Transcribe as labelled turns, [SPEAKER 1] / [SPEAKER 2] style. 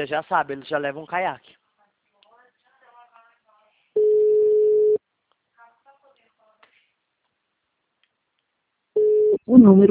[SPEAKER 1] tira, já sabe, ele já leva um caiaque.
[SPEAKER 2] O número